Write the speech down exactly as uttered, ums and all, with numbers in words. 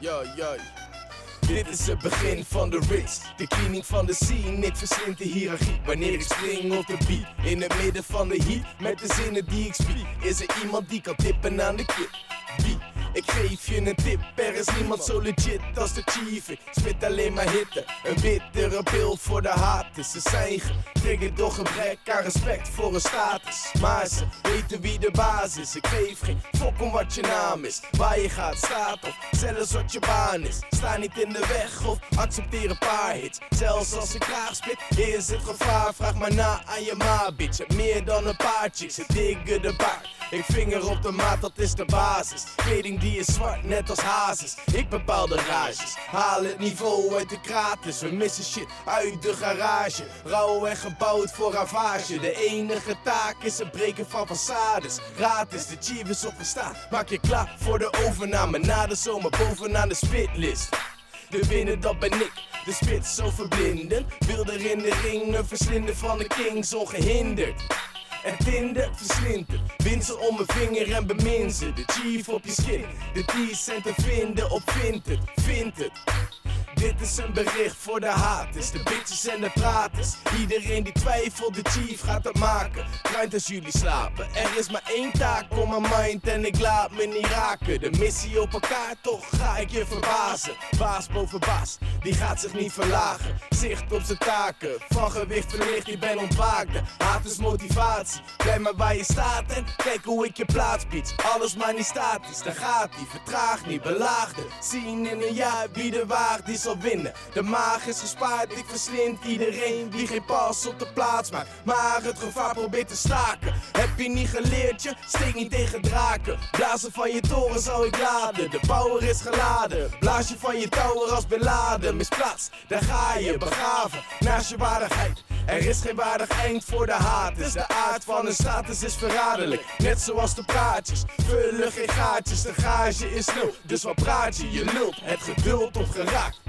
Yo, yo. Dit is het begin van de ritz, de cleaning van de scene. Ik verslind de hiërarchie wanneer ik spring op de beat. In het midden van de heat, met de zinnen die ik spiek. Is er iemand die kan tippen aan de kip? Wie? Ik geef je een tip, er is niemand zo legit als de chief. Ik spit alleen maar hitte, een bittere pil voor de haters. Ze zijn getriggerd door gebrek aan respect voor hun status. Maar ze weten wie de baas is. Ik geef geen fok om wat je naam is, waar je gaat, staat of zelfs wat je baan is. Sta niet in de weg of accepteer een paar hits. Zelfs als ik graag spit, is het gevaar. Vraag maar na aan je ma, bitch. Heb meer dan een paar chicks, ze diggen de baard. Ik vinger op de maat, dat is de basis. Kleding die is zwart, net als hazes. Ik bepaal de rages, haal het niveau uit de kraters. We missen shit uit de garage. Rauw en gebouwd voor ravage. De enige taak is het breken van façades. Gratis, de chief is opgestaan. Maak je klaar voor de overname. Na de zomer bovenaan de spitlist. De winnaar, dat ben ik, de spits zo verblindend. Wilder in de ring, een verslinden van de kings ongehinderd. En Tinder verslindt het. Wind ze om mijn vinger en bemin ze. De chief op je skin. De T-cent te vinden op vind het, vind het. Dit is een bericht voor de haters, de bitches en de praters. Iedereen die twijfelt, de chief gaat het maken. Kruint als jullie slapen. Er is maar één taak op mijn mind en ik laat me niet raken. De missie op elkaar, toch ga ik je verbazen. Baas boven baas, die gaat zich niet verlagen. Zicht op zijn taken, van gewicht verlicht, je bent ontwaakt. Haat is motivatie, blijf maar waar je staat en kijk hoe ik je plaats bied. Alles maar niet statisch, daar gaat ie, vertraag niet, belaagde. Zien in een jaar wie de waard die zal winnen. De maag is gespaard, ik verslind iedereen die geen pas op de plaats maakt. Maar het gevaar probeert te staken. Heb je niet geleerd, je steek niet tegen draken. Blazen van je toren zou ik laden, de power is geladen. Blaas je van je tower als beladen. Misplaatst, daar ga je begraven, naast je waardigheid. Er is geen waardig eind voor de haters. De aard van een status is verraderlijk, net zoals de praatjes. Vullen geen gaatjes, de gage is nul. Dus wat praat je, je lult, het geduld opgeraakt.